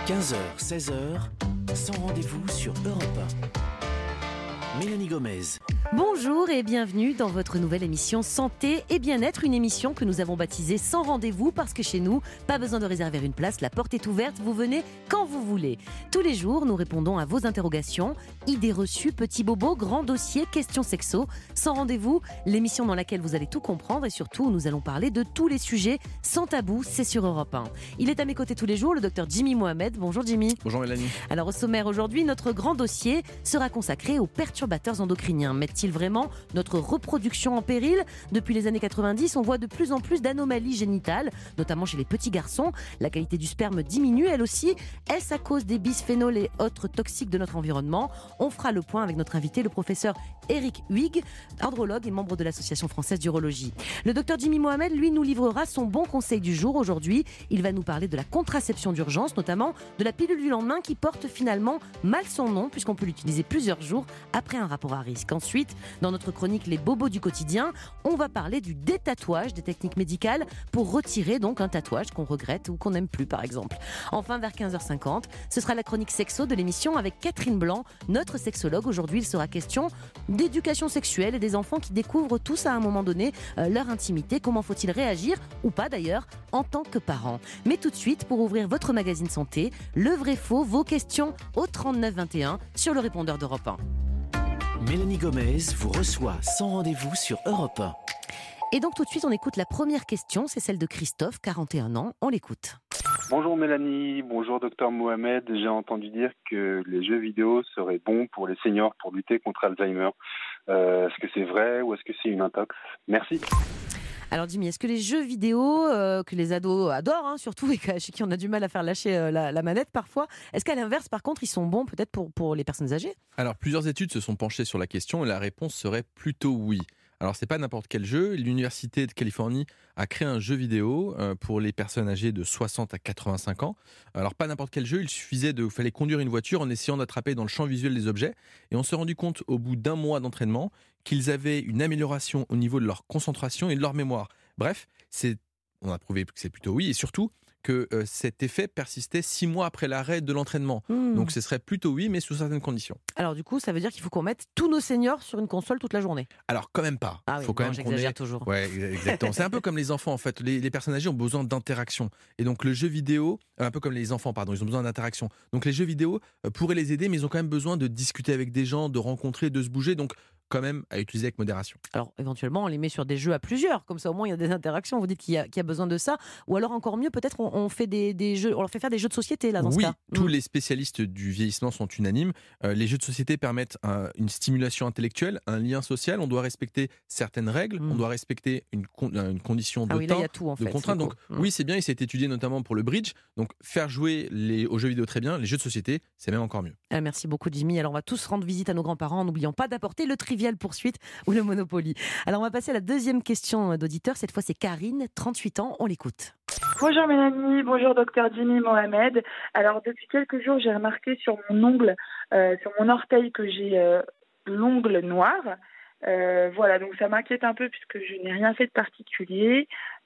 15h, 16h, sans rendez-vous sur Europe 1. Mélanie Gomez. Bonjour et bienvenue dans votre nouvelle émission Santé et Bien-être, une émission que nous avons baptisée Sans rendez-vous parce que chez nous, pas besoin de réserver une place, la porte est ouverte, vous venez quand vous voulez. Tous les jours, nous répondons à vos interrogations, idées reçues, petits bobos, grands dossiers, questions sexo. Sans rendez-vous, l'émission dans laquelle vous allez tout comprendre et surtout où nous allons parler de tous les sujets sans tabou, c'est sur Europe 1. Il est à mes côtés tous les jours, le docteur Jimmy Mohamed. Bonjour Jimmy. Bonjour Mélanie. Alors au sommaire aujourd'hui, notre grand dossier sera consacré aux perturbateurs endocriniens. Mettent-ils vraiment notre reproduction en péril ? Depuis les années 90, on voit de plus en plus d'anomalies génitales, notamment chez les petits garçons. La qualité du sperme diminue, elle aussi. Est-ce à cause des bisphénols et autres toxiques de notre environnement ? On fera le point avec notre invité, le professeur Eric Huyghe, andrologue et membre de l'Association française d'urologie. Le docteur Jimmy Mohamed, lui, nous livrera son bon conseil du jour. Aujourd'hui, il va nous parler de la contraception d'urgence, notamment de la pilule du lendemain qui porte finalement mal son nom, puisqu'on peut l'utiliser plusieurs jours après un rapport à risque. Ensuite, dans notre chronique Les bobos du quotidien, on va parler du détatouage, des techniques médicales pour retirer donc un tatouage qu'on regrette ou qu'on n'aime plus par exemple. Enfin, vers 15h50, ce sera la chronique sexo de l'émission avec Catherine Blanc, notre sexologue. Aujourd'hui, il sera question d'éducation sexuelle et des enfants qui découvrent tous à un moment donné leur intimité. Comment faut-il réagir, ou pas d'ailleurs, en tant que parent. Mais tout de suite, pour ouvrir votre magazine santé, le vrai faux, vos questions au 39 21 sur le répondeur d'Europe 1. Mélanie Gomez vous reçoit sans rendez-vous sur Europe 1. Et donc tout de suite, on écoute la première question, c'est celle de Christophe, 41 ans, on l'écoute. Bonjour Mélanie, bonjour docteur Mohamed. J'ai entendu dire que les jeux vidéo seraient bons pour les seniors pour lutter contre Alzheimer. Est-ce que c'est vrai ou est-ce que c'est une intox ? Merci. Alors Jimmy, est-ce que les jeux vidéo que les ados adorent, surtout et chez qui on a du mal à faire lâcher la manette parfois, est-ce qu'à l'inverse par contre ils sont bons peut-être pour les personnes âgées ? Alors plusieurs études se sont penchées sur la question et la réponse serait plutôt oui. Alors c'est pas n'importe quel jeu, l'Université de Californie a créé un jeu vidéo pour les personnes âgées de 60 à 85 ans. Alors pas n'importe quel jeu, il fallait conduire une voiture en essayant d'attraper dans le champ visuel des objets et on s'est rendu compte au bout d'un mois d'entraînement qu'ils avaient une amélioration au niveau de leur concentration et de leur mémoire. Bref, on a prouvé que c'est plutôt oui et surtout que cet effet persistait 6 mois après l'arrêt de l'entraînement. Donc ce serait plutôt oui, mais sous certaines conditions. Alors du coup, ça veut dire qu'il faut qu'on mette tous nos seniors sur une console toute la journée ? Alors quand même pas. Ah oui, faut quand même j'exagère toujours. Ouais, exactement. C'est un peu comme les enfants en fait. Les personnes âgées ont besoin d'interaction. Et donc le jeu vidéo, un peu comme les enfants, pardon, ils ont besoin d'interaction. Donc les jeux vidéo pourraient les aider, mais ils ont quand même besoin de discuter avec des gens, de rencontrer, de se bouger. Donc quand même à utiliser avec modération. Alors éventuellement on les met sur des jeux à plusieurs, comme ça au moins il y a des interactions. Vous dites qu'il y a besoin de ça, ou alors encore mieux peut-être on fait des jeux, on leur fait faire des jeux de société là dans ce cas. Tous les spécialistes du vieillissement sont unanimes. Les jeux de société permettent une stimulation intellectuelle, un lien social. On doit respecter certaines règles, on doit respecter une condition de temps, là, y a tout, en de fait, contrainte. Donc oui, c'est bien, et c'est étudié notamment pour le bridge. Donc faire jouer aux jeux vidéo très bien, les jeux de société, c'est même encore mieux. Merci beaucoup Jimmy. Alors on va tous rendre visite à nos grands-parents en n'oubliant pas d'apporter le trivial poursuite ou le Monopoly. Alors on va passer à la deuxième question d'auditeur. Cette fois c'est Karine, 38 ans, on l'écoute. Bonjour Mélanie, bonjour docteur Jimmy Mohamed. Alors depuis quelques jours j'ai remarqué sur mon ongle, sur mon orteil que j'ai l'ongle noir. Voilà, donc ça m'inquiète un peu puisque je n'ai rien fait de particulier.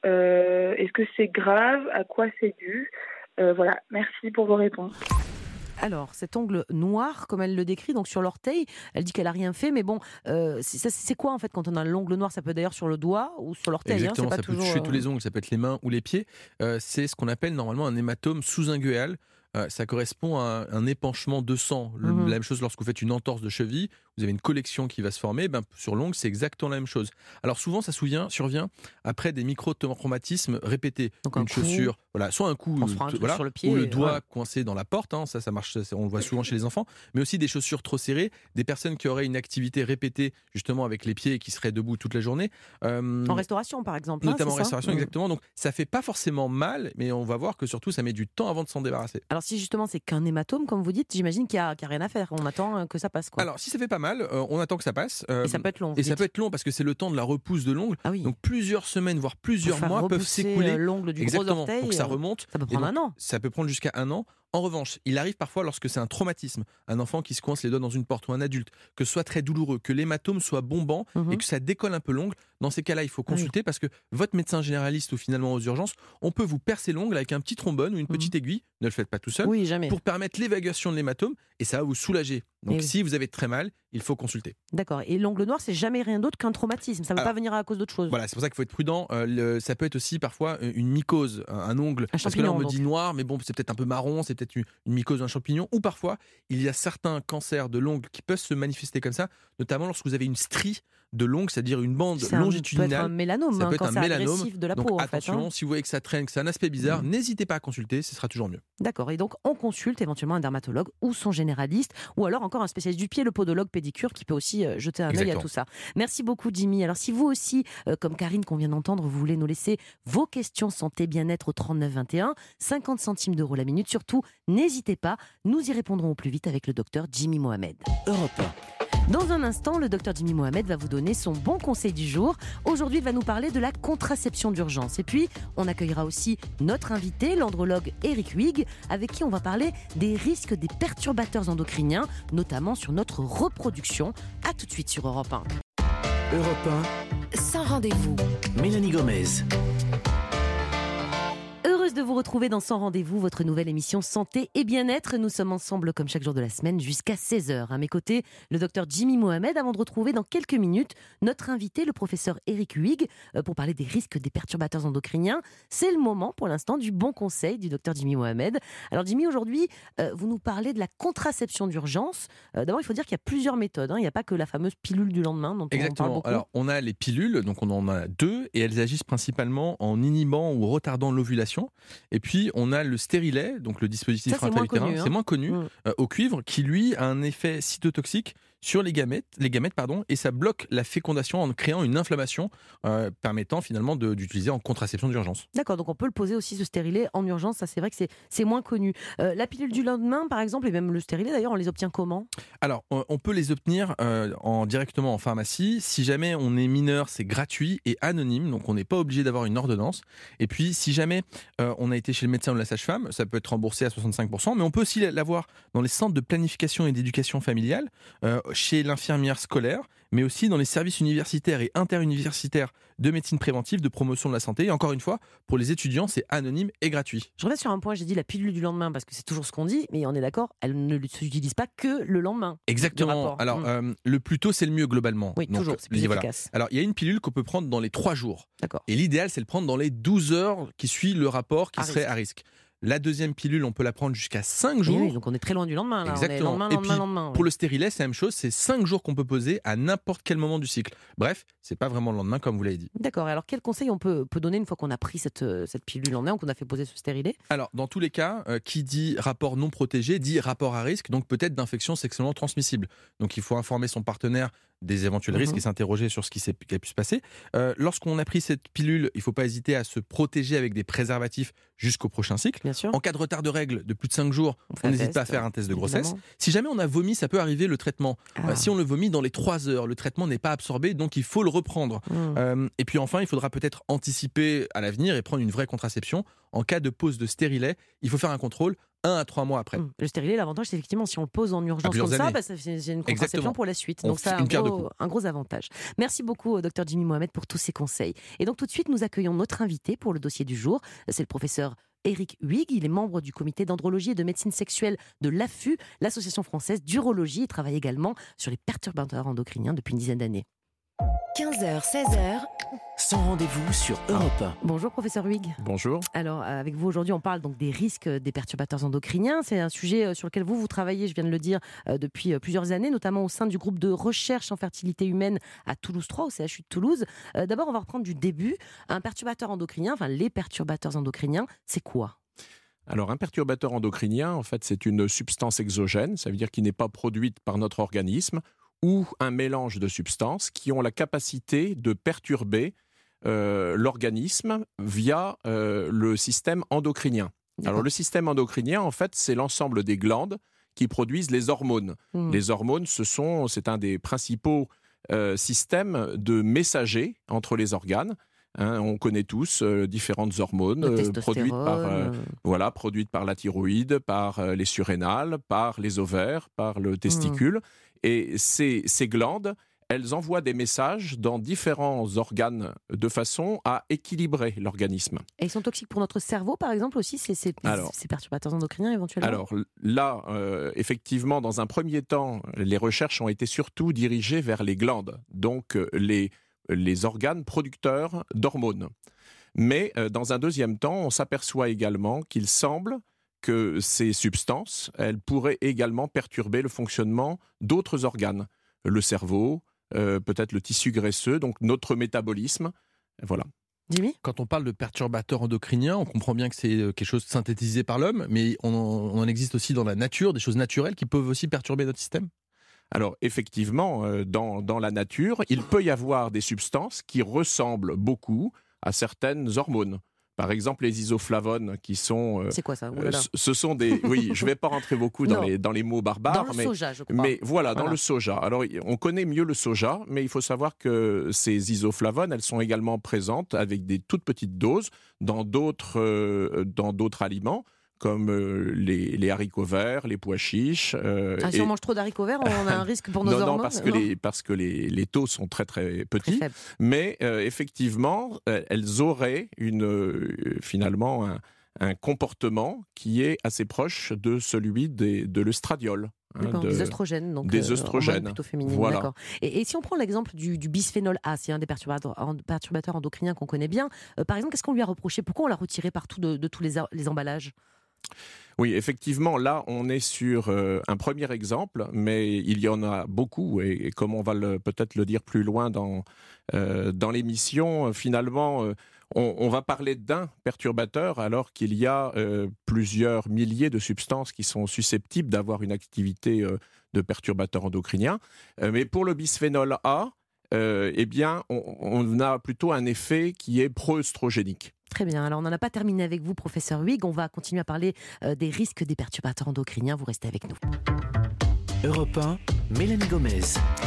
Est-ce que c'est grave ? À quoi c'est dû ? Voilà, merci pour vos réponses. Alors, cet ongle noir, comme elle le décrit, donc sur l'orteil, elle dit qu'elle n'a rien fait, mais bon, c'est quoi en fait quand on a l'ongle noir ? Ça peut être d'ailleurs sur le doigt ou sur l'orteil. Exactement, c'est pas ça toujours, peut toucher tous les ongles, ça peut être les mains ou les pieds. C'est ce qu'on appelle normalement un hématome sous-inguéal. Ça correspond à un épanchement de sang. La même chose lorsque vous faites une entorse de cheville, vous avez une collection qui va se former. Sur l'ongle, c'est exactement la même chose. Alors souvent, ça survient après des micro-traumatismes répétés. Donc une chaussure, soit un coup, sur le pied, ou le doigt coincé dans la porte. Ça marche, on le voit souvent chez les enfants. Mais aussi des chaussures trop serrées, des personnes qui auraient une activité répétée justement avec les pieds et qui seraient debout toute la journée. En restauration, par exemple. Notamment en c'est restauration, exactement. Donc ça fait pas forcément mal, mais on va voir que surtout, ça met du temps avant de s'en débarrasser. Alors si justement c'est qu'un hématome, comme vous dites, j'imagine qu'il y a rien à faire. On attend que ça passe, quoi. Alors si ça fait pas mal, on attend que ça passe. Et ça peut être long. Ça peut être long parce que c'est le temps de la repousse de l'ongle. Ah oui. Donc plusieurs semaines, voire plusieurs mois peuvent s'écouler. L'ongle du gros orteil. Pour que ça remonte. Ça peut prendre un an. Ça peut prendre jusqu'à 1 an. En revanche, il arrive parfois lorsque c'est un traumatisme, un enfant qui se coince les doigts dans une porte ou un adulte, que ce soit très douloureux, que l'hématome soit bombant et que ça décolle un peu l'ongle. dans ces cas-là, il faut consulter parce que votre médecin généraliste ou finalement aux urgences, on peut vous percer l'ongle avec un petit trombone ou une petite aiguille. Ne le faites pas tout seul. Oui, jamais. Pour permettre l'évacuation de l'hématome et ça va vous soulager. Donc, Et si vous avez très mal, il faut consulter. D'accord. Et l'ongle noir, c'est jamais rien d'autre qu'un traumatisme. Ça ne peut pas venir à cause d'autre chose. Voilà, c'est pour ça qu'il faut être prudent. Ça peut être aussi parfois une mycose, un ongle. Parce que là, on me dit noir, mais bon, c'est peut-être un peu marron, c'est peut-être une mycose d'un champignon. Ou parfois, il y a certains cancers de l'ongle qui peuvent se manifester comme ça, notamment lorsque vous avez une strie de l'ongle, c'est-à-dire une bande longitudinale. Ça peut être un mélanome, ça peut être un mélanome agressif de la donc peau. Attention, si vous voyez que ça traîne, que c'est un aspect bizarre, n'hésitez pas à consulter, ce sera toujours mieux. D'accord, et donc on consulte éventuellement un dermatologue ou son généraliste, ou alors encore un spécialiste du pied, le podologue pédicure, qui peut aussi jeter un œil à tout ça. Merci beaucoup Jimmy. Alors si vous aussi, comme Karine qu'on vient d'entendre, vous voulez nous laisser vos questions santé bien-être au 39 21, 50 centimes d'euros la minute, surtout n'hésitez pas, nous y répondrons au plus vite avec le docteur Jimmy Mohamed. Europe 1. Dans un instant, le docteur Jimmy Mohamed va vous donner son bon conseil du jour. Aujourd'hui, il va nous parler de la contraception d'urgence. Et puis, on accueillera aussi notre invité, l'andrologue Eric Huyghe, avec qui on va parler des risques des perturbateurs endocriniens, notamment sur notre reproduction. A tout de suite sur Europe 1. Europe Sans rendez-vous. 1, Mélanie Gomez. Heureuse de vous retrouver dans Sans Rendez-vous, votre nouvelle émission Santé et Bien-être. Nous sommes ensemble comme chaque jour de la semaine jusqu'à 16h. À mes côtés, le docteur Jimmy Mohamed, avant de retrouver dans quelques minutes notre invité, le professeur Eric Huyghe, pour parler des risques des perturbateurs endocriniens. C'est le moment pour l'instant du bon conseil du docteur Jimmy Mohamed. Alors Jimmy, aujourd'hui, vous nous parlez de la contraception d'urgence. D'abord, il faut dire qu'il y a plusieurs méthodes. Il n'y a pas que la fameuse pilule du lendemain dont Exactement. on parle beaucoup. Alors, on a les pilules, donc on en a 2, et elles agissent principalement en inhibant ou retardant l'ovulation. Et puis, on a le stérilet, donc le dispositif intra-utérin, c'est moins connu, au cuivre, qui lui a un effet cytotoxique sur les gamètes, et ça bloque la fécondation en créant une inflammation permettant finalement d'utiliser en contraception d'urgence. D'accord, donc on peut le poser aussi ce stérilet en urgence, ça c'est vrai que c'est moins connu. La pilule du lendemain par exemple, et même le stérilet d'ailleurs, on les obtient comment ? Alors, on peut les obtenir directement en pharmacie. Si jamais on est mineur, c'est gratuit et anonyme, donc on n'est pas obligé d'avoir une ordonnance. Et puis, si jamais on a été chez le médecin ou la sage-femme, ça peut être remboursé à 65%, mais on peut aussi l'avoir dans les centres de planification et d'éducation familiale, chez l'infirmière scolaire, mais aussi dans les services universitaires et interuniversitaires de médecine préventive, de promotion de la santé. Et encore une fois, pour les étudiants, c'est anonyme et gratuit. Je reviens sur un point, j'ai dit la pilule du lendemain, parce que c'est toujours ce qu'on dit, mais on est d'accord, elle ne s'utilise pas que le lendemain. Exactement. Alors, le plus tôt, c'est le mieux globalement. Oui, donc, toujours, c'est plus efficace. Alors, il y a une pilule qu'on peut prendre dans les 3 jours. D'accord. Et l'idéal, c'est de le prendre dans les 12 heures qui suivent le rapport qui serait à risque. La deuxième pilule, on peut la prendre jusqu'à 5 jours. Oui, donc on est très loin du lendemain. Là. Exactement. On est lendemain. Pour le stérilet, c'est la même chose. C'est 5 jours qu'on peut poser à n'importe quel moment du cycle. Bref, c'est pas vraiment le lendemain comme vous l'avez dit. D'accord. Alors, quel conseil on peut donner une fois qu'on a pris cette pilule en main, qu'on a fait poser ce stérilet ? Alors, dans tous les cas, qui dit rapport non protégé dit rapport à risque, donc peut-être d'infection sexuellement transmissible. Donc, il faut informer son partenaire des éventuels risques et s'interroger sur ce qui a pu se passer. Lorsqu'on a pris cette pilule, il ne faut pas hésiter à se protéger avec des préservatifs jusqu'au prochain cycle. Bien sûr. En cas de retard de règles de plus de 5 jours, on n'hésite pas à faire un test de grossesse. Évidemment. Si jamais on a vomi, ça peut arriver le traitement. Si on le vomit dans les 3 heures, le traitement n'est pas absorbé, donc il faut le reprendre. Et puis enfin, il faudra peut-être anticiper à l'avenir et prendre une vraie contraception. En cas de pose de stérilet, il faut faire un contrôle 1 à 3 mois après. Le stérilet, l'avantage, c'est effectivement, si on le pose en urgence comme ça, c'est une contraception pour la suite. Donc ça a un gros avantage. Merci beaucoup, Dr Jimmy Mohamed, pour tous ces conseils. Et donc tout de suite, nous accueillons notre invité pour le dossier du jour. C'est le professeur Eric Huyghe. Il est membre du comité d'andrologie et de médecine sexuelle de l'AFU, l'Association française d'urologie. Il travaille également sur les perturbateurs endocriniens depuis une dizaine d'années. 15h, 16h. Sans rendez-vous sur Europe 1. Bonjour professeur Huyghe. Bonjour. Alors avec vous aujourd'hui on parle donc des risques des perturbateurs endocriniens. C'est un sujet sur lequel vous travaillez, je viens de le dire, depuis plusieurs années, notamment au sein du groupe de recherche en fertilité humaine à Toulouse 3, au CHU de Toulouse. D'abord on va reprendre du début. Un perturbateur endocrinien, enfin les perturbateurs endocriniens, c'est quoi ? Alors un perturbateur endocrinien, en fait c'est une substance exogène, ça veut dire qu'il n'est pas produite par notre organisme, ou un mélange de substances qui ont la capacité de perturber l'organisme via le système endocrinien. Alors le système endocrinien, en fait, c'est l'ensemble des glandes qui produisent les hormones. Les hormones, c'est un des principaux systèmes de messagers entre les organes. On connaît tous différentes hormones produites par la thyroïde, par les surrénales, par les ovaires, par le testicule. Et ces glandes, elles envoient des messages dans différents organes de façon à équilibrer l'organisme. Et ils sont toxiques pour notre cerveau, par exemple, aussi, ces perturbateurs endocriniens, éventuellement? Alors là, effectivement, dans un premier temps, les recherches ont été surtout dirigées vers les glandes, donc les organes producteurs d'hormones. Mais dans un deuxième temps, on s'aperçoit également qu'il semble que ces substances, elles pourraient également perturber le fonctionnement d'autres organes, le cerveau, peut-être le tissu graisseux, donc notre métabolisme. Voilà. Jimmy ? Quand on parle de perturbateurs endocriniens, on comprend bien que c'est quelque chose synthétisé par l'homme, mais on en existe aussi dans la nature, des choses naturelles qui peuvent aussi perturber notre système ? Alors effectivement, dans la nature, il peut y avoir des substances qui ressemblent beaucoup à certaines hormones. Par exemple, les isoflavones qui sont... c'est quoi ça ? Ce sont des... Oui, je ne vais pas rentrer beaucoup dans les mots barbares. Dans le soja, je crois. Mais voilà, dans le soja. Alors, on connaît mieux le soja, mais il faut savoir que ces isoflavones, elles sont également présentes avec des toutes petites doses dans d'autres aliments, comme les haricots verts, les pois chiches. Si on mange trop d'haricots verts, on a un risque pour nos hormones. Non, parce que les taux sont très très petits. Très mais effectivement, elles auraient finalement un comportement qui est assez proche de celui de l'œstradiol. Des œstrogènes, donc des œstrogènes, plutôt féminines. Voilà. D'accord. Et si on prend l'exemple du bisphénol A, c'est un des perturbateurs endocriniens qu'on connaît bien. Par exemple, qu'est-ce qu'on lui a reproché ? Pourquoi on l'a retiré partout de tous les emballages ? Oui, effectivement, là, on est sur un premier exemple, mais il y en a beaucoup, et comme on va peut-être le dire plus loin dans l'émission, finalement, on va parler d'un perturbateur alors qu'il y a plusieurs milliers de substances qui sont susceptibles d'avoir une activité de perturbateur endocrinien. Mais pour le bisphénol A, eh bien, on a plutôt un effet qui est pro-œstrogénique. Très bien, alors on n'en a pas terminé avec vous, professeur Huyghe. On va continuer à parler des risques des perturbateurs endocriniens. Vous restez avec nous. Europe 1, Mélanie Gomez.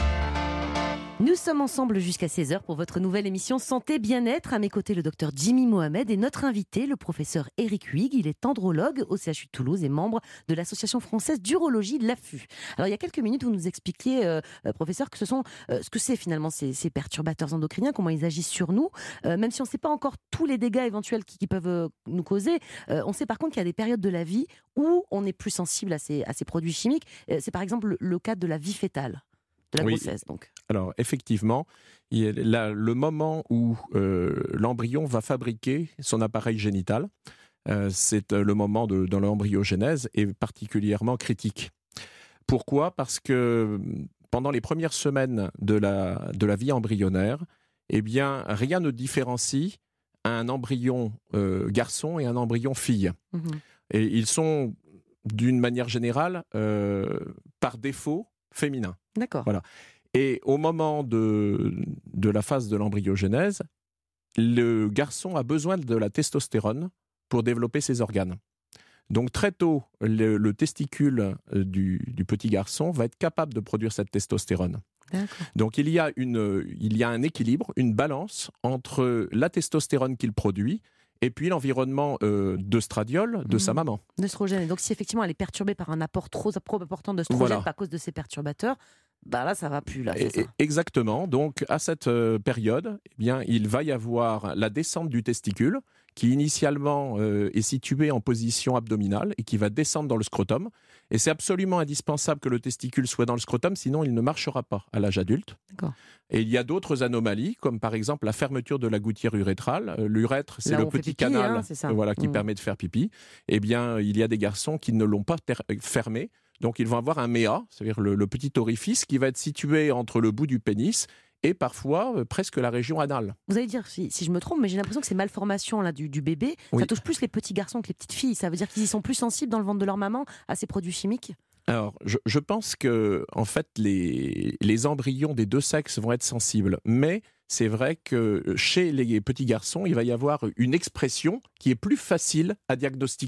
Nous sommes ensemble jusqu'à 16h pour votre nouvelle émission Santé Bien-être. À mes côtés, le docteur Jimmy Mohamed et notre invité, le professeur Éric Huyghe. Il est andrologue au CHU de Toulouse et membre de l'Association française d'urologie, l'AFU. Alors, il y a quelques minutes, vous nous expliquiez, professeur, que ce que c'est finalement ces perturbateurs endocriniens, comment ils agissent sur nous. Même si on ne sait pas encore tous les dégâts éventuels qui peuvent nous causer, on sait par contre qu'il y a des périodes de la vie où on est plus sensible à ces produits chimiques. C'est par exemple le cas de la vie fœtale. De la grossesse, donc. Alors, effectivement, il y a le moment où l'embryon va fabriquer son appareil génital, c'est le moment dans l'embryogenèse est particulièrement critique. Pourquoi ? Parce que pendant les premières semaines de la vie embryonnaire, eh bien, rien ne différencie un embryon garçon et un embryon fille. Mmh. Et ils sont, d'une manière générale, par défaut, féminins. D'accord. Voilà. Et au moment de la phase de l'embryogenèse, le garçon a besoin de la testostérone pour développer ses organes. Donc très tôt, le testicule du petit garçon va être capable de produire cette testostérone. D'accord. Donc il y a un équilibre, une balance entre la testostérone qu'il produit et puis l'environnement d'œstradiol de sa maman. D'œstrogène. Et donc si effectivement elle est perturbée par un apport trop important d'œstrogène à cause de ces perturbateurs, bah là ça va plus. Là, c'est ça. Exactement. Donc à cette période, eh bien, il va y avoir la descente du testicule qui initialement est situé en position abdominale et qui va descendre dans le scrotum. Et c'est absolument indispensable que le testicule soit dans le scrotum, sinon il ne marchera pas à l'âge adulte. D'accord. Et il y a d'autres anomalies, comme par exemple la fermeture de la gouttière urétrale. L'urètre, c'est le petit canal qui permet de faire pipi. Eh bien, il y a des garçons qui ne l'ont pas fermé. Donc ils vont avoir un méa, c'est-à-dire le petit orifice qui va être situé entre le bout du pénis et parfois presque la région anale. Vous allez dire si je me trompe, mais j'ai l'impression que ces malformations là, du bébé, ça touche plus les petits garçons que les petites filles. Ça veut dire qu'ils y sont plus sensibles dans le ventre de leur maman à ces produits chimiques ? Alors, je pense que en fait, les embryons des deux sexes vont être sensibles, mais c'est vrai que chez les petits garçons, il va y avoir une expression qui est plus facile à diagnostiquer.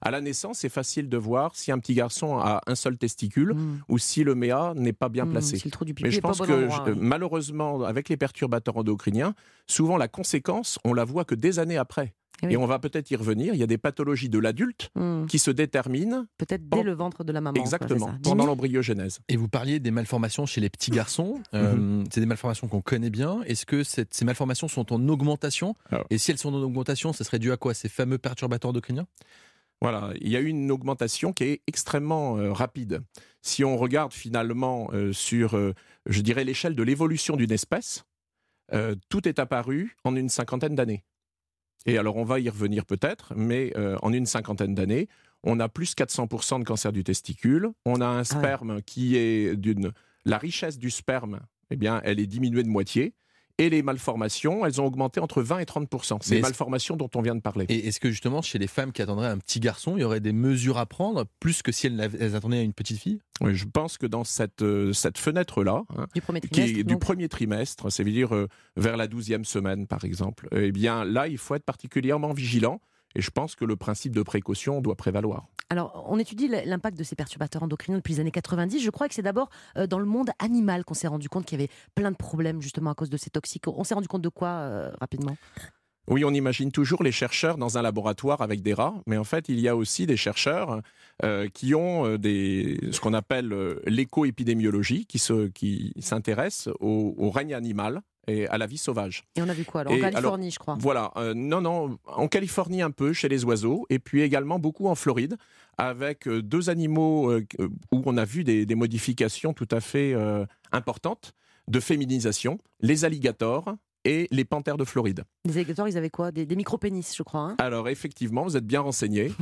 À la naissance, c'est facile de voir si un petit garçon a un seul testicule ou si le méa n'est pas bien placé. Si le trou du pipi Mais je est pas pense au que bon endroit, malheureusement, avec les perturbateurs endocriniens, souvent la conséquence, on la voit que des années après. Oui. Et on va peut-être y revenir. Il y a des pathologies de l'adulte qui se déterminent peut-être dès le ventre de la maman. exactement, quoi, c'est ça. pendant Jimmy l'embryogenèse. Et vous parliez des malformations chez les petits garçons. C'est des malformations qu'on connaît bien. Est-ce que ces malformations sont en augmentation ? Et si elles sont en augmentation, ce serait dû à quoi ? Ces fameux perturbateurs endocriniens ? Voilà, il y a eu une augmentation qui est extrêmement rapide. Si on regarde finalement sur, je dirais, l'échelle de l'évolution d'une espèce, tout est apparu en une cinquantaine d'années. Et alors, on va y revenir peut-être, mais en une cinquantaine d'années, on a plus 400% de cancer du testicule. On a un sperme qui est la richesse du sperme, eh bien, elle est diminuée de moitié. Et les malformations, elles ont augmenté entre 20 et 30%. C'est les malformations dont on vient de parler. Et est-ce que justement, chez les femmes qui attendraient un petit garçon, il y aurait des mesures à prendre, plus que si elles attendaient à une petite fille ? Oui, je pense que dans cette fenêtre-là, du premier trimestre, c'est-à-dire vers la 12e semaine par exemple, eh bien là, il faut être particulièrement vigilant. Et je pense que le principe de précaution doit prévaloir. Alors, on étudie l'impact de ces perturbateurs endocriniens depuis les années 90. Je crois que c'est d'abord dans le monde animal qu'on s'est rendu compte qu'il y avait plein de problèmes justement à cause de ces toxiques. On s'est rendu compte de quoi rapidement ? Oui, on imagine toujours les chercheurs dans un laboratoire avec des rats, mais en fait, il y a aussi des chercheurs qui ont ce qu'on appelle l'éco-épidémiologie, qui s'intéressent au règne animal et à la vie sauvage. Et on a vu quoi alors ? En Californie, je crois. Voilà, non, en Californie un peu, chez les oiseaux, et puis également beaucoup en Floride, avec deux animaux où on a vu des modifications tout à fait importantes de féminisation, les alligators et les panthères de Floride. Les alligators, ils avaient quoi ? Des micro-pénis, je crois. Alors effectivement, vous êtes bien renseigné.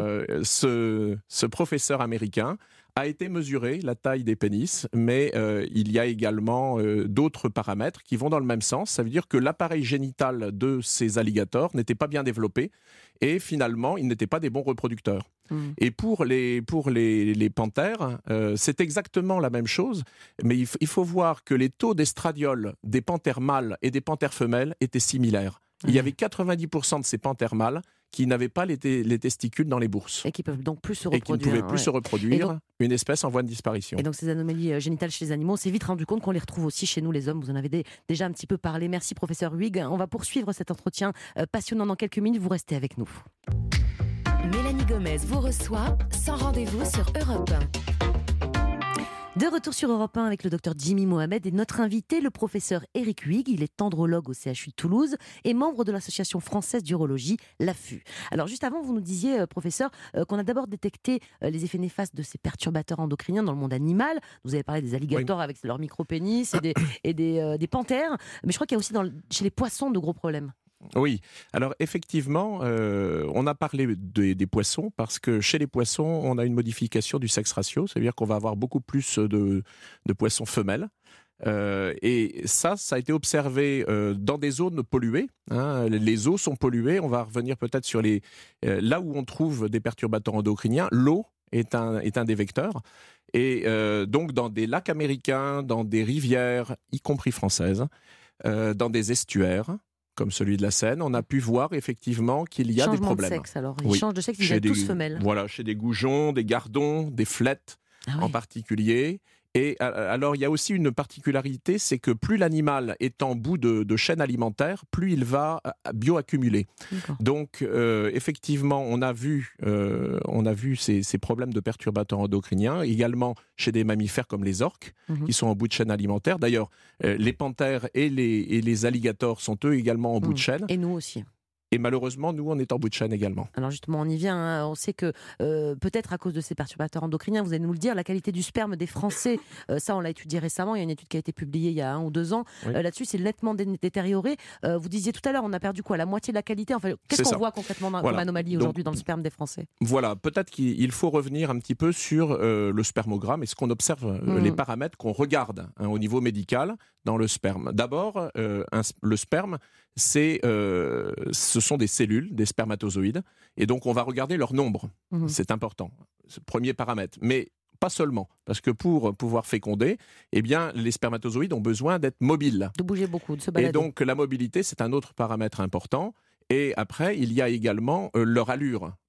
Ce professeur américain a été mesuré, la taille des pénis, mais il y a également d'autres paramètres qui vont dans le même sens. Ça veut dire que l'appareil génital de ces alligators n'était pas bien développé et finalement, ils n'étaient pas des bons reproducteurs. Et pour les panthères, c'est exactement la même chose, mais il faut voir que les taux d'estradiol des panthères mâles et des panthères femelles étaient similaires. Il y avait 90% de ces panthères mâles qui n'avaient pas les testicules dans les bourses. Et qui peuvent donc plus se reproduire. Et qui ne pouvaient plus se reproduire, donc, une espèce en voie de disparition. Et donc ces anomalies génitales chez les animaux, on s'est vite rendu compte qu'on les retrouve aussi chez nous les hommes. Vous en avez déjà un petit peu parlé. Merci professeur Huyghe. On va poursuivre cet entretien passionnant dans quelques minutes. Vous restez avec nous. Mélanie Gomez vous reçoit sans rendez-vous sur Europe 1. De retour sur Europe 1 avec le docteur Jimmy Mohamed et notre invité, le professeur Éric Huyghe. Il est andrologue au CHU de Toulouse et membre de l'association française d'urologie, l'AFU. Alors juste avant, vous nous disiez, professeur, qu'on a d'abord détecté les effets néfastes de ces perturbateurs endocriniens dans le monde animal. Vous avez parlé des alligators avec leurs micro-pénis et des panthères. Mais je crois qu'il y a aussi chez les poissons de gros problèmes. Oui, alors effectivement, on a parlé des poissons parce que chez les poissons, on a une modification du sexe ratio, c'est-à-dire qu'on va avoir beaucoup plus de poissons femelles. Et ça a été observé dans des zones polluées. Les eaux sont polluées, on va revenir peut-être sur là où on trouve des perturbateurs endocriniens, l'eau est un des vecteurs. Et donc dans des lacs américains, dans des rivières, y compris françaises, dans des estuaires, comme celui de la Seine, on a pu voir effectivement qu'il y a des problèmes. Changement de sexe alors, ils changent de sexe, ils sont tous femelles. Voilà, chez des goujons, des gardons, des flettes en particulier. Et alors, il y a aussi une particularité, c'est que plus l'animal est en bout de chaîne alimentaire, plus il va bioaccumuler. Donc, effectivement, on a vu ces problèmes de perturbateurs endocriniens, également chez des mammifères comme les orques, qui sont en bout de chaîne alimentaire. D'ailleurs, les panthères et les alligators sont eux également en bout de chaîne. Et nous aussi. Et malheureusement, nous, on est en bout de chaîne également. Alors justement, on y vient. On sait que peut-être à cause de ces perturbateurs endocriniens, vous allez nous le dire, la qualité du sperme des Français, ça on l'a étudié récemment, il y a une étude qui a été publiée il y a 1 ou 2 ans. Là-dessus, c'est nettement détérioré. Vous disiez tout à l'heure, on a perdu quoi ? La moitié de la qualité. Enfin, qu'est-ce qu'on voit concrètement comme anomalie aujourd'hui dans le sperme des Français ? Voilà, peut-être qu'il faut revenir un petit peu sur le spermogramme et ce qu'on observe, les paramètres qu'on regarde au niveau médical dans le sperme. D'abord, le sperme, ce sont des cellules, des spermatozoïdes, et donc on va regarder leur nombre. C'est important, c'est le premier paramètre. Mais pas seulement, parce que pour pouvoir féconder, eh bien, les spermatozoïdes ont besoin d'être mobiles. De bouger beaucoup, de se balader. Et donc la mobilité, c'est un autre paramètre important. Et après, il y a également leur allure.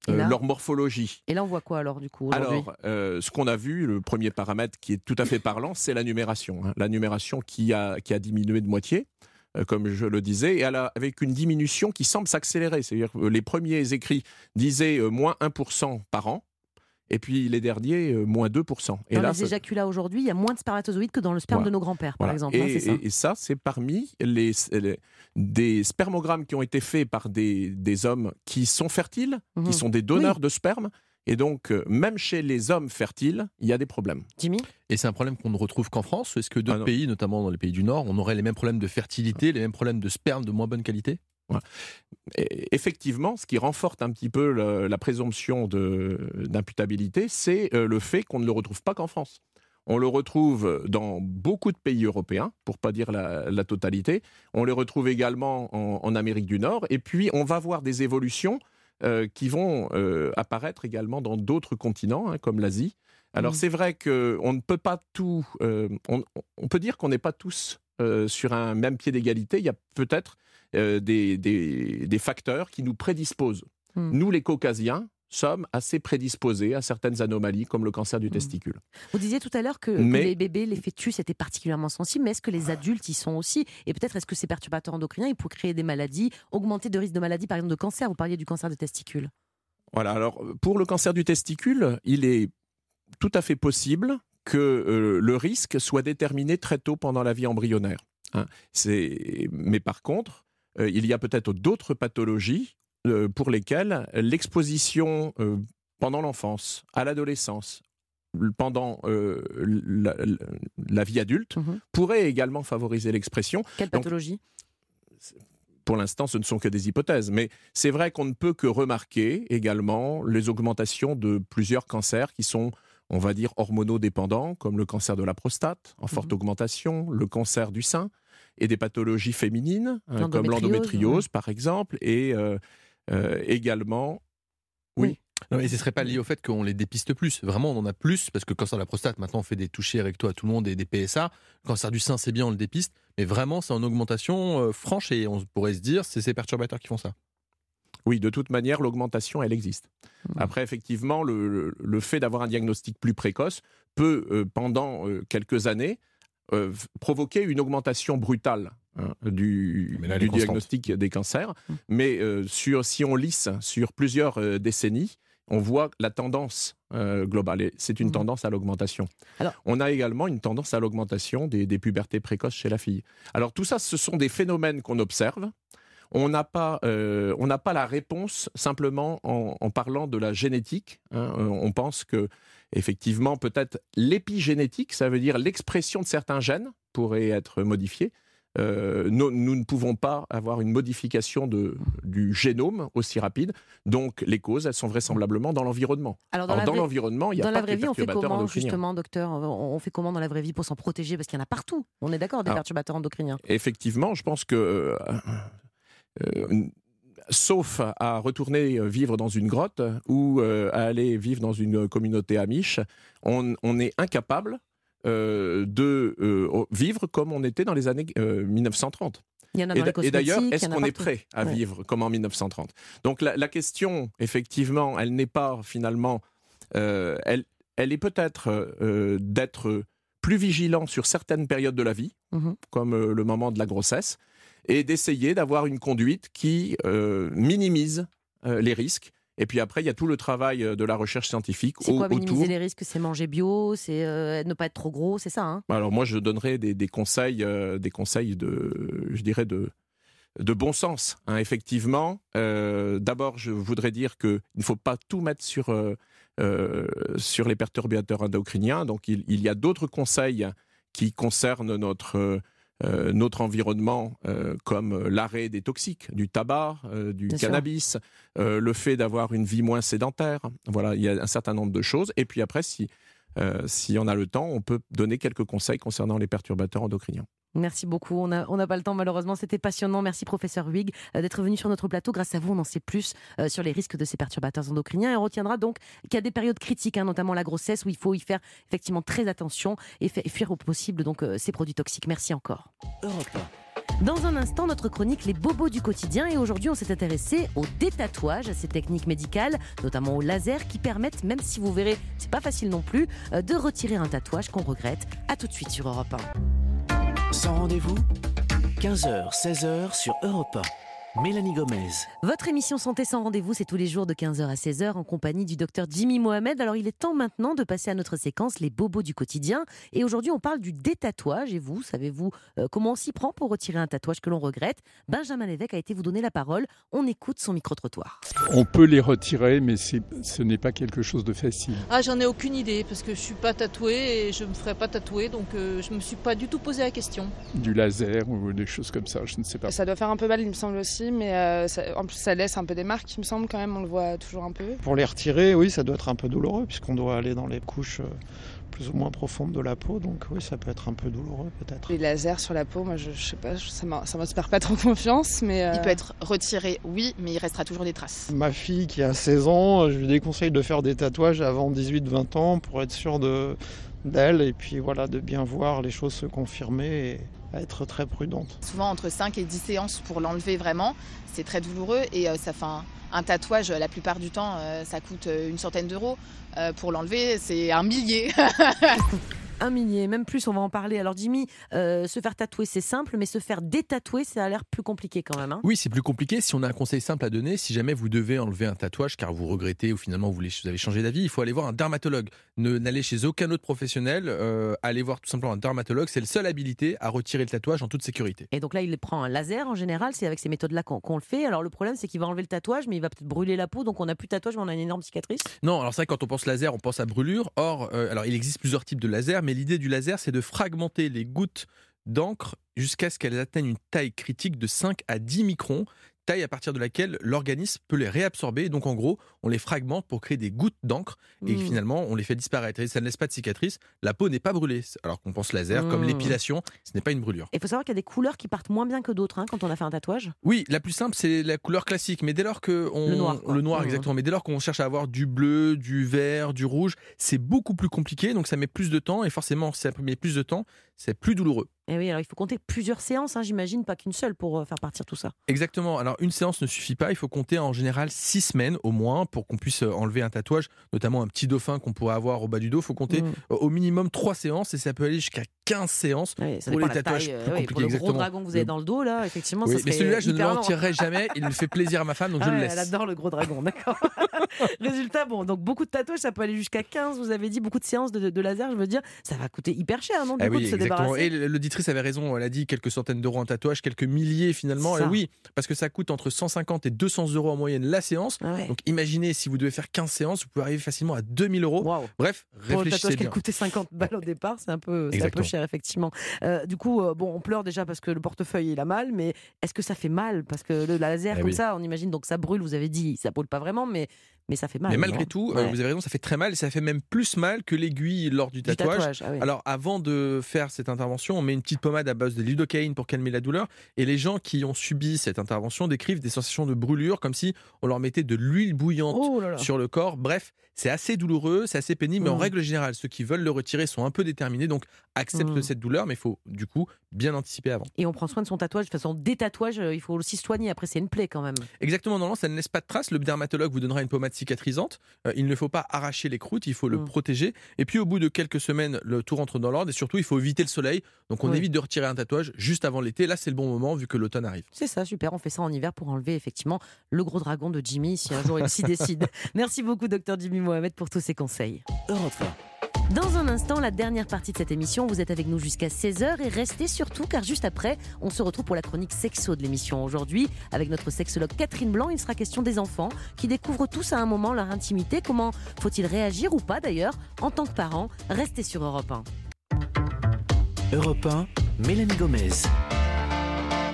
leur morphologie. Et là, on voit quoi alors, du coup, aujourd'hui ? Alors, ce qu'on a vu, le premier paramètre qui est tout à fait parlant, c'est la numération. La numération qui a diminué de moitié, comme je le disais, et avec une diminution qui semble s'accélérer. C'est-à-dire que les premiers écrits disaient moins 1% par an, et puis les derniers, moins 2%. Et dans là, les éjaculats aujourd'hui, il y a moins de spermatozoïdes que dans le sperme de nos grands-pères, par exemple. C'est ça. Et ça, c'est parmi des spermogrammes qui ont été faits par des hommes qui sont fertiles, qui sont des donneurs de sperme. Et donc, même chez les hommes fertiles, il y a des problèmes. Jimmy ? Et c'est un problème qu'on ne retrouve qu'en France ? Est-ce que d'autres pays, notamment dans les pays du Nord, on aurait les mêmes problèmes de fertilité, les mêmes problèmes de sperme de moins bonne qualité ? Voilà. Et effectivement, ce qui renforce un petit peu la présomption d'imputabilité, c'est le fait qu'on ne le retrouve pas qu'en France. On le retrouve dans beaucoup de pays européens, pour ne pas dire la totalité. On le retrouve également en Amérique du Nord. Et puis, on va voir des évolutions qui vont apparaître également dans d'autres continents, comme l'Asie. Alors, c'est vrai qu'on ne peut pas tout... on peut dire qu'on n'est pas tous sur un même pied d'égalité. Il y a peut-être des facteurs qui nous prédisposent. Nous, les Caucasiens, sommes assez prédisposés à certaines anomalies, comme le cancer du testicule. Vous disiez tout à l'heure que les bébés, les fœtus étaient particulièrement sensibles, mais est-ce que les adultes y sont aussi ? Et peut-être est-ce que ces perturbateurs endocriniens, ils pourraient créer des maladies, augmenter de risques de maladies, par exemple de cancer ? Vous parliez du cancer du testicule. Voilà, alors pour le cancer du testicule, il est tout à fait possible que le risque soit déterminé très tôt pendant la vie embryonnaire. Mais par contre, il y a peut-être d'autres pathologies pour lesquelles l'exposition pendant l'enfance, à l'adolescence, pendant la vie adulte, pourrait également favoriser l'expression. Quelle pathologie ? Pour l'instant, ce ne sont que des hypothèses, mais c'est vrai qu'on ne peut que remarquer également les augmentations de plusieurs cancers qui sont, on va dire, hormonodépendants, comme le cancer de la prostate, en forte augmentation, le cancer du sein, et des pathologies féminines, comme l'endométriose, par exemple, et également... Oui. Non, mais ce ne serait pas lié au fait qu'on les dépiste plus. Vraiment, on en a plus, parce que le cancer de la prostate, maintenant, on fait des touchés recto à tout le monde et des PSA. Le cancer du sein, c'est bien, on le dépiste. Mais vraiment, c'est en augmentation franche et on pourrait se dire, c'est ces perturbateurs qui font ça. Oui, de toute manière, l'augmentation, elle existe. Après, effectivement, le fait d'avoir un diagnostic plus précoce peut, pendant quelques années, provoquer une augmentation brutale du diagnostic des cancers. Mais si on lisse sur plusieurs décennies, on voit la tendance globale. Et c'est une tendance à l'augmentation. Alors, on a également une tendance à l'augmentation des pubertés précoces chez la fille. Alors tout ça, ce sont des phénomènes qu'on observe. On n'a pas la réponse simplement en parlant de la génétique. On pense que, effectivement, peut-être l'épigénétique, ça veut dire l'expression de certains gènes, pourrait être modifiée. Nous ne pouvons pas avoir une modification du génome aussi rapide. Donc, les causes, elles sont vraisemblablement dans l'environnement. Alors, dans l'environnement, il n'y a pas de perturbateurs endocriniens. Justement, docteur, on fait comment dans la vraie vie pour s'en protéger ? Parce qu'il y en a partout. On est d'accord, des perturbateurs endocriniens. Effectivement, je pense que... sauf à retourner vivre dans une grotte ou à aller vivre dans une communauté amish, on est incapable de vivre comme on était dans les années 1930. Il y en a dans les cosmétiques, et d'ailleurs, est-ce qu'on est prêt à vivre comme en 1930 ? Donc la question, effectivement, elle n'est pas finalement... elle est peut-être d'être plus vigilant sur certaines périodes de la vie, comme le moment de la grossesse, et d'essayer d'avoir une conduite qui minimise les risques. Et puis après, il y a tout le travail de la recherche scientifique autour. C'est quoi minimiser les risques ? C'est manger bio, c'est ne pas être trop gros, c'est ça Alors moi, je donnerais des conseils, je dirais de bon sens. Effectivement, d'abord, je voudrais dire qu'il ne faut pas tout mettre sur les perturbateurs endocriniens. Donc il y a d'autres conseils qui concernent notre environnement, comme l'arrêt des toxiques, du tabac, du cannabis, le fait d'avoir une vie moins sédentaire. Voilà, il y a un certain nombre de choses. Et puis après, si on a le temps, on peut donner quelques conseils concernant les perturbateurs endocriniens. Merci beaucoup. On n'a pas le temps, malheureusement. C'était passionnant. Merci, professeur Huyghe, d'être venu sur notre plateau. Grâce à vous, on en sait plus sur les risques de ces perturbateurs endocriniens. Et on retiendra donc qu'il y a des périodes critiques, notamment la grossesse, où il faut y faire effectivement très attention et fuir au possible donc, ces produits toxiques. Merci encore. Europe 1. Dans un instant, notre chronique Les bobos du quotidien. Et aujourd'hui, on s'est intéressé au détatouage, à ces techniques médicales, notamment au laser, qui permettent, même si vous verrez, c'est pas facile non plus, de retirer un tatouage qu'on regrette. À tout de suite sur Europe 1. Sans rendez-vous, 15h, 16h sur Europe 1. Mélanie Gomez. Votre émission Santé sans rendez-vous, c'est tous les jours de 15h à 16h en compagnie du docteur Jimmy Mohamed. Alors il est temps maintenant de passer à notre séquence Les bobos du quotidien. Et aujourd'hui on parle du détatouage. Et vous, savez-vous comment on s'y prend pour retirer un tatouage que l'on regrette? Benjamin Lévesque a été vous donner la parole. On écoute son micro-trottoir. On peut les retirer, mais ce n'est pas quelque chose de facile. J'en ai aucune idée parce que je suis pas tatouée et je me ferai pas tatouer, donc je me suis pas du tout posé la question. Du laser ou des choses comme ça, je ne sais pas. Ça doit faire un peu mal, il me semble aussi, mais en plus ça laisse un peu des marques, il me semble quand même, on le voit toujours un peu. Pour les retirer, oui, ça doit être un peu douloureux puisqu'on doit aller dans les couches plus ou moins profondes de la peau, donc oui, ça peut être un peu douloureux peut-être. Les lasers sur la peau, moi je sais pas, ça m'inspire pas trop confiance, mais... Il peut être retiré, oui, mais il restera toujours des traces. Ma fille qui a 16 ans, je lui déconseille de faire des tatouages avant 18-20 ans pour être sûr d'elle et puis voilà, de bien voir les choses se confirmer et à être très prudente. Souvent entre 5 et 10 séances pour l'enlever vraiment, c'est très douloureux et ça fait un tatouage, la plupart du temps, ça coûte une centaine d'euros. Pour l'enlever, c'est 1 millier. 1 millier, même plus, on va en parler. Alors Jimmy, se faire tatouer c'est simple, mais se faire détatouer ça a l'air plus compliqué quand même. Oui, c'est plus compliqué. Si on a un conseil simple à donner, si jamais vous devez enlever un tatouage car vous regrettez ou finalement vous avez changé d'avis, il faut aller voir un dermatologue. N'allez chez aucun autre professionnel, allez voir tout simplement un dermatologue, c'est le seul habilité à retirer le tatouage en toute sécurité. Et donc là, il prend un laser en général, c'est avec ces méthodes-là qu'on le fait. Alors le problème, c'est qu'il va enlever le tatouage, mais il va peut-être brûler la peau, donc on n'a plus de tatouage, mais on a une énorme cicatrice. Non, alors c'est vrai, quand on pense laser, on pense à brûlure. Or, alors il existe plusieurs types de laser, mais l'idée du laser, c'est de fragmenter les gouttes d'encre jusqu'à ce qu'elles atteignent une taille critique de 5 à 10 microns, taille à partir de laquelle l'organisme peut les réabsorber. Donc en gros, on les fragmente pour créer des gouttes d'encre et finalement on les fait disparaître. Et ça ne laisse pas de cicatrice. La peau n'est pas brûlée. Alors qu'on pense laser, comme l'épilation, ce n'est pas une brûlure. Il faut savoir qu'il y a des couleurs qui partent moins bien que d'autres quand on a fait un tatouage. Oui, la plus simple c'est la couleur classique. Mais dès lors que le noir exactement. Mais dès lors qu'on cherche à avoir du bleu, du vert, du rouge, c'est beaucoup plus compliqué. Donc ça met plus de temps et forcément, si ça met plus de temps, c'est plus douloureux. Et oui, alors il faut compter plusieurs séances, j'imagine, pas qu'une seule pour faire partir tout ça. Exactement. Alors une séance ne suffit pas, il faut compter en général 6 semaines au moins pour qu'on puisse enlever un tatouage, notamment un petit dauphin qu'on pourrait avoir au bas du dos. Il faut compter au minimum 3 séances et ça peut aller jusqu'à 15 séances pour les tatouages plus compliqués. Pour le gros dragon que vous avez dans le dos, là, effectivement, ça serait mais celui-là, je ne long. l'en tirerai jamais. Il me fait plaisir à ma femme, donc je le laisse. Elle adore le gros dragon, d'accord. Résultat, donc beaucoup de tatouages, ça peut aller jusqu'à 15. Vous avez dit beaucoup de séances de laser, je veux dire, ça va coûter hyper cher, non, du coup, de se débarrasser. Et l'auditrice avait raison, elle a dit quelques centaines d'euros en tatouage, quelques milliers finalement. Et oui, parce que ça coûte entre 150 et 200 euros en moyenne la séance. Donc imaginez, si vous devez faire 15 séances, vous pouvez arriver facilement à 2000 euros. Wow. Bref, réfléchissez pour le tatouage bien. qui coûtait 50 balles au départ, c'est un peu cher, effectivement. Du coup, on pleure déjà parce que le portefeuille il a mal, mais est-ce que ça fait mal? Parce que le laser, ça, on imagine, donc ça brûle, vous avez dit, ça brûle pas vraiment, mais ça fait mal. Mais malgré tout, vous avez raison, ça fait très mal et ça fait même plus mal que l'aiguille lors du tatouage. Alors avant de faire cette intervention, on met une petite pommade à base de lidocaïne pour calmer la douleur et les gens qui ont subi cette intervention décrivent des sensations de brûlure comme si on leur mettait de l'huile bouillante sur le corps. Bref, c'est assez douloureux, c'est assez pénible, mais en règle générale, ceux qui veulent le retirer sont un peu déterminés, donc acceptent cette douleur, mais il faut du coup bien anticiper avant. Et on prend soin de son tatouage, de toute façon, des tatouages, il faut aussi soigner, après c'est une plaie quand même. Exactement, non, ça ne laisse pas de traces, le dermatologue vous donnera une pommade cicatrisante, il ne faut pas arracher les croûtes, il faut le protéger, et puis au bout de quelques semaines, le tout rentre dans l'ordre, et surtout il faut éviter le soleil, donc on évite de retirer un tatouage juste avant l'été, là c'est le bon moment vu que l'automne arrive. C'est ça, super, on fait ça en hiver pour enlever effectivement le gros dragon de Jimmy, si un jour il s'y décide. Merci beaucoup Dr Jimmy Mohamed pour tous ces conseils. Europe 1. Dans un instant, la dernière partie de cette émission, vous êtes avec nous jusqu'à 16h et restez surtout car juste après, on se retrouve pour la chronique sexo de l'émission. Aujourd'hui, avec notre sexologue Catherine Blanc, il sera question des enfants qui découvrent tous à un moment leur intimité. Comment faut-il réagir ou pas d'ailleurs en tant que parent? Restez sur Europe 1. Europe 1, Mélanie Gomez.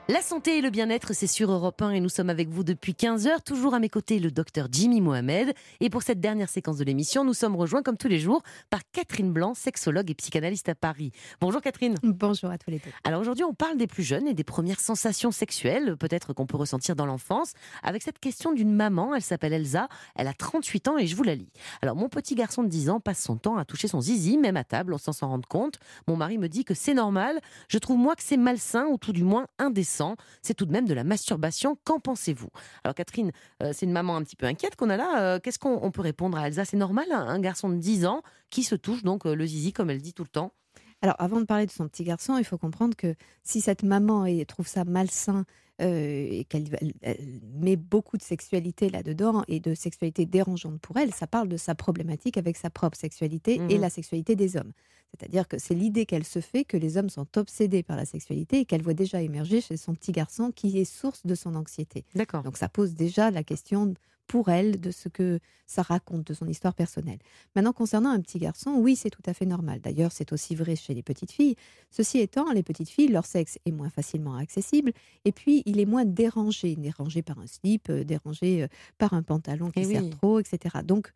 La santé et le bien-être, c'est sur Europe 1 et nous sommes avec vous depuis 15h. Toujours à mes côtés, le docteur Jimmy Mohamed. Et pour cette dernière séquence de l'émission, nous sommes rejoints comme tous les jours par Catherine Blanc, sexologue et psychanalyste à Paris. Bonjour Catherine. Bonjour à tous les deux. Alors aujourd'hui, on parle des plus jeunes et des premières sensations sexuelles, peut-être qu'on peut ressentir dans l'enfance, avec cette question d'une maman. Elle s'appelle Elsa, elle a 38 ans et je vous la lis. Alors mon petit garçon de 10 ans passe son temps à toucher son zizi, même à table, sans s'en rendre compte. Mon mari me dit que c'est normal. Je trouve moi que c'est malsain ou tout du moins indécent. C'est tout de même de la masturbation. Qu'en pensez-vous? Alors Catherine, c'est une maman un petit peu inquiète qu'on a là. Qu'est-ce qu'on peut répondre à Elsa? C'est normal, un garçon de 10 ans qui se touche donc le zizi, comme elle dit tout le temps? Alors, avant de parler de son petit garçon, il faut comprendre que si cette maman trouve ça malsain et qu'elle met beaucoup de sexualité là-dedans et de sexualité dérangeante pour elle, ça parle de sa problématique avec sa propre sexualité et la sexualité des hommes. C'est-à-dire que c'est l'idée qu'elle se fait que les hommes sont obsédés par la sexualité et qu'elle voit déjà émerger chez son petit garçon qui est source de son anxiété. D'accord. Donc ça pose déjà la question pour elle de ce que ça raconte, de son histoire personnelle. Maintenant, concernant un petit garçon, oui, c'est tout à fait normal. D'ailleurs, c'est aussi vrai chez les petites filles. Ceci étant, les petites filles, leur sexe est moins facilement accessible et puis il est moins dérangé par un slip, dérangé par un pantalon qui serre trop, etc. Donc,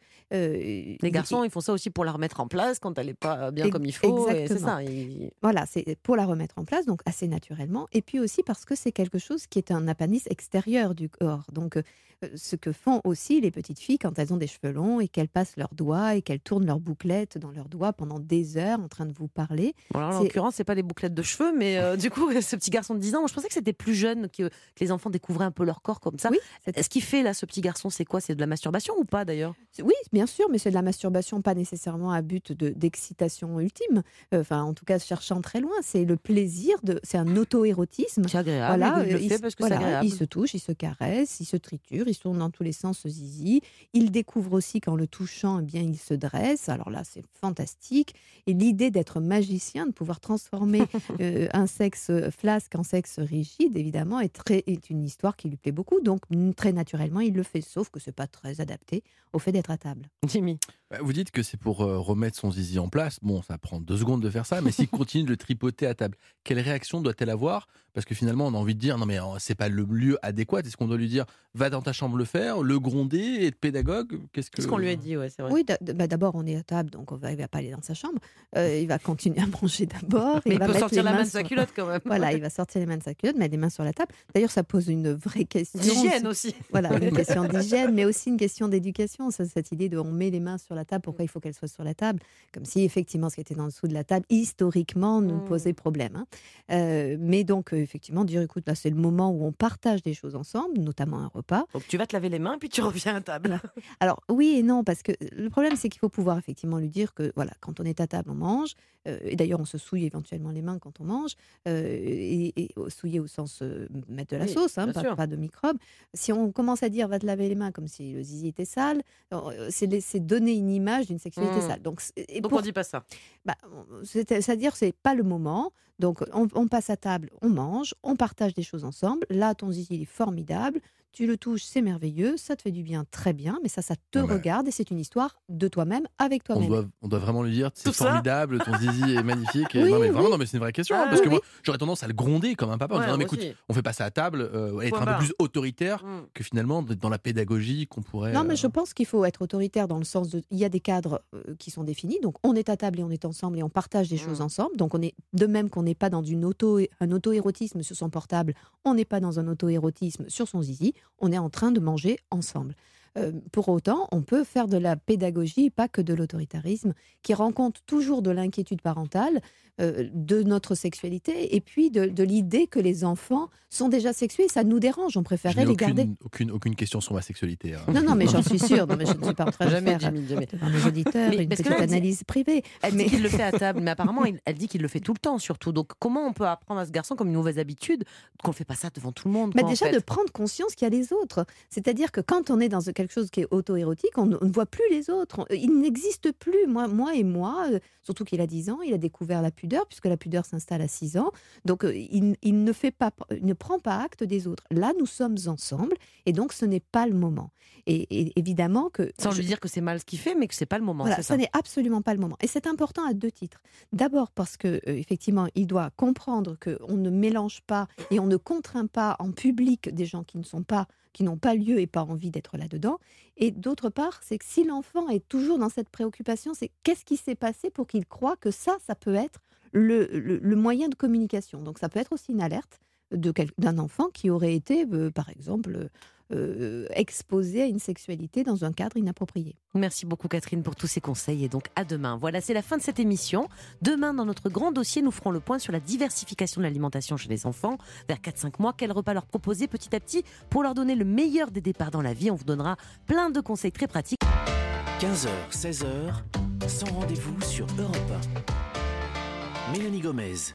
les garçons, ils font ça aussi pour la remettre en place quand elle n'est pas bien comme il faut. Exactement. Voilà, c'est pour la remettre en place, donc assez naturellement. Et puis aussi parce que c'est quelque chose qui est un appendice extérieur du corps. Donc, ce que font aussi les petites filles quand elles ont des cheveux longs et qu'elles passent leurs doigts et qu'elles tournent leurs bouclettes dans leurs doigts pendant des heures en train de vous parler. Bon, alors, en l'occurrence, c'est pas des bouclettes de cheveux, mais du coup, ce petit garçon de 10 ans, moi, je pensais que c'était plus jeune, que les enfants découvraient un peu leur corps comme ça. Oui, ce qu'il fait là, ce petit garçon, c'est quoi? C'est de la masturbation ou pas d'ailleurs? Oui, bien sûr, mais c'est de la masturbation, pas nécessairement à but d'excitation ultime. Enfin, en tout cas, cherchant très loin, c'est le plaisir c'est un auto-érotisme. C'est agréable. Voilà, il le fait parce que c'est agréable. Il se touche, il se caresse, il se triture, il se tourne dans tous les sens ce zizi. Il découvre aussi qu'en le touchant, eh bien, il se dresse. Alors là, c'est fantastique. Et l'idée d'être magicien, de pouvoir transformer un sexe flasque en sexe rigide, évidemment, est une histoire qui lui plaît beaucoup. Donc, très naturellement, il le fait. Sauf que c'est pas très adapté au fait d'être à table. Jimmy. Vous dites que c'est pour remettre son zizi en place. Bon, ça prend 2 secondes de faire ça, mais s'il continue de le tripoter à table, quelle réaction doit-elle avoir? Parce que finalement, on a envie de dire, non mais c'est pas le lieu adéquat. Est-ce qu'on doit lui dire, va dans ta chambre le faire, le gronder, être pédagogue? Qu'est-ce qu'on lui a dit? Ouais, c'est vrai. Oui, d'abord, on est à table, donc il va pas aller dans sa chambre. Il va continuer à manger d'abord. Mais il peut sortir la main de sa culotte quand même. Voilà, il va sortir les mains de sa culotte, mettre les mains sur la table. D'ailleurs, ça pose une vraie question. D'hygiène aussi. Voilà, une question d'hygiène, mais aussi une question d'éducation. Cette idée de on met les mains sur la table, pourquoi il faut qu'elles soient sur la table? Comme si effectivement ce qui était dans le dessous de la table, historiquement, nous posait problème. Mais donc, effectivement, dire écoute, là c'est le moment où on partage des choses ensemble, notamment un repas. Donc tu vas te laver les mains puis tu reviens à table. Alors oui et non, parce que le problème c'est qu'il faut pouvoir effectivement lui dire que voilà, quand on est à table, on mange. Et d'ailleurs, on se souille éventuellement les mains quand on mange, et souiller au sens mettre de la sauce, pas de microbes. Si on commence à dire va te laver les mains comme si le zizi était sale, c'est donner une image d'une sexualité sale. Donc on dit pas ça. C'est-à-dire c'est pas le moment. Donc on passe à table, on mange, on partage des choses ensemble. Là, ton zizi il est formidable. Tu le touches, c'est merveilleux, ça te fait du bien, très bien, mais ça te regarde et c'est une histoire de toi-même, avec toi-même. On doit vraiment lui dire, c'est formidable, ton zizi est magnifique. Oui, non mais vraiment, oui. non mais c'est une vraie question, parce que moi j'aurais tendance à le gronder comme un papa, en disant, non mais écoute, on fait pas ça à table, être un peu plus autoritaire que finalement dans la pédagogie qu'on pourrait... Non mais je pense qu'il faut être autoritaire dans le sens de, il y a des cadres qui sont définis, donc on est à table et on est ensemble et on partage des choses ensemble, donc on est de même qu'on n'est pas dans un auto-érotisme sur son portable, on n'est pas dans un auto-érotisme sur son zizi, on est en train de manger ensemble. Pour autant, on peut faire de la pédagogie, pas que de l'autoritarisme, qui rend compte toujours de l'inquiétude parentale, de notre sexualité, et puis de l'idée que les enfants sont déjà sexués. Ça nous dérange, on préférerait les garder. Aucune question sur ma sexualité. Non, mais j'en suis sûre. Non, mais je ne suis pas en train de faire devant mes auditeurs une petite analyse privée. Elle dit qu'il le fait à table, mais apparemment, elle dit qu'il le fait tout le temps, surtout. Donc, comment on peut apprendre à ce garçon comme une mauvaise habitude qu'on ne fait pas ça devant tout le monde? Déjà, de prendre conscience qu'il y a les autres. C'est-à-dire que quand on est dans quelque quelque chose qui est auto-érotique, on ne voit plus les autres. Il n'existe plus. Moi, surtout qu'il a 10 ans, il a découvert la pudeur, puisque la pudeur s'installe à 6 ans. Donc, il ne prend pas acte des autres. Là, nous sommes ensemble, et donc ce n'est pas le moment. Et évidemment que... Sans lui dire que c'est mal ce qu'il fait, mais que c'est pas le moment. Voilà, c'est ça. ce n'est absolument pas le moment. Et c'est important à 2 titres. D'abord parce que effectivement, il doit comprendre qu'on ne mélange pas et on ne contraint pas en public des gens qui n'ont pas lieu et pas envie d'être là-dedans. Et d'autre part, c'est que si l'enfant est toujours dans cette préoccupation, c'est qu'est-ce qui s'est passé pour qu'il croie que ça peut être le moyen de communication. Donc ça peut être aussi une alerte d'un enfant qui aurait été, par exemple, exposé à une sexualité dans un cadre inapproprié. Merci beaucoup Catherine pour tous ces conseils et donc à demain. Voilà, c'est la fin de cette émission. Demain, dans notre grand dossier, nous ferons le point sur la diversification de l'alimentation chez les enfants. Vers 4-5 mois, quel repas leur proposer petit à petit pour leur donner le meilleur des départs dans la vie. On vous donnera plein de conseils très pratiques. 15h, 16h, sans rendez-vous sur Europe 1. Mélanie Gomez.